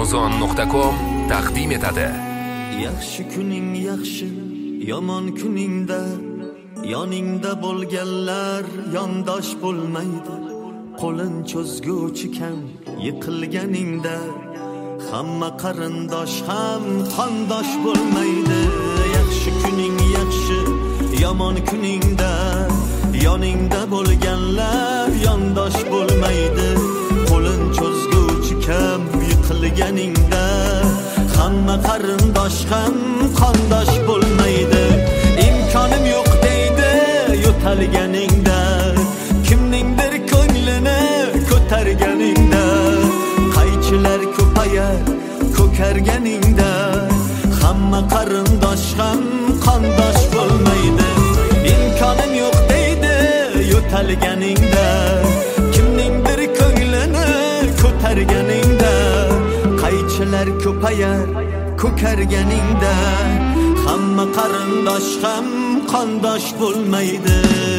Amazon.com taqdim etadi. Yaxshi kuning yaxshi, yomon kuningda yoningda bo'lganlar yondosh bo'lmaydi. Qo'lin cho'zguvchi kam yiqilganingda hamma qarindosh ham qondosh bo'lmaydi. Yaxshi kuning yaxshi, yomon kuningda yoningda bo'lganlar yondosh bo'lmaydi. Qo'lin cho'zguvchi kam yiqilganingda hamma qarindosh ham qondosh bo'lmaydi. Imkonim yo'q deydi yo'talganingda, kimningdir ko'nglini ko'targaningda, qaychilar ko'payar ko'karganingda hamma qarindosh ham qondosh bo'lmaydi. Imkonim yo'q deydi yo'talganingda, kimningdir ko'nglini ko'targaningda, qaychilar ko'payar ko'karganingda hamma qarindosh ham qondosh bo'lmaydi.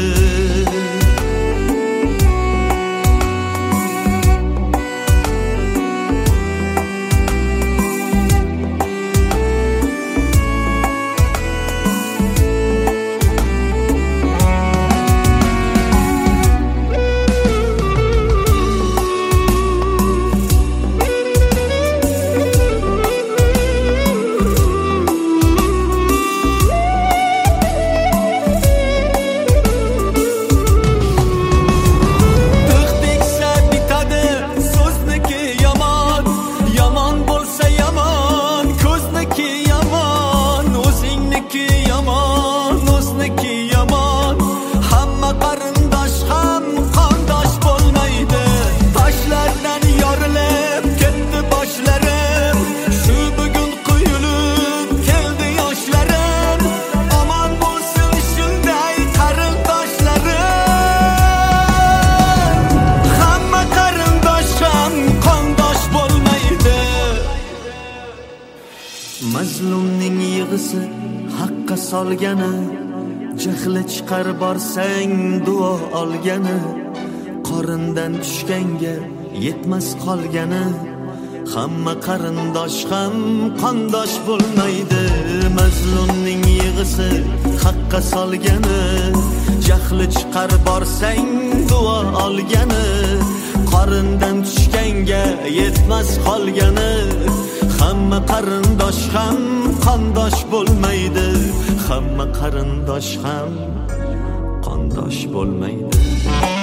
Mazlumning yig'isi haqqa solgani, jahli chiqar borsang duo olgani, qorindan tushganga yetmas qolgani hamma qarindosh ham qondosh bo'lmaydi. Mazlumning yig'isi haqqa solgani, jahli chiqar borsang duo olgani, qorindan tushganga yetmas qolgani hamma qarindosh ham qondosh bo'lmaydi. Hamma qarindosh ham qondosh bo'lmaydi.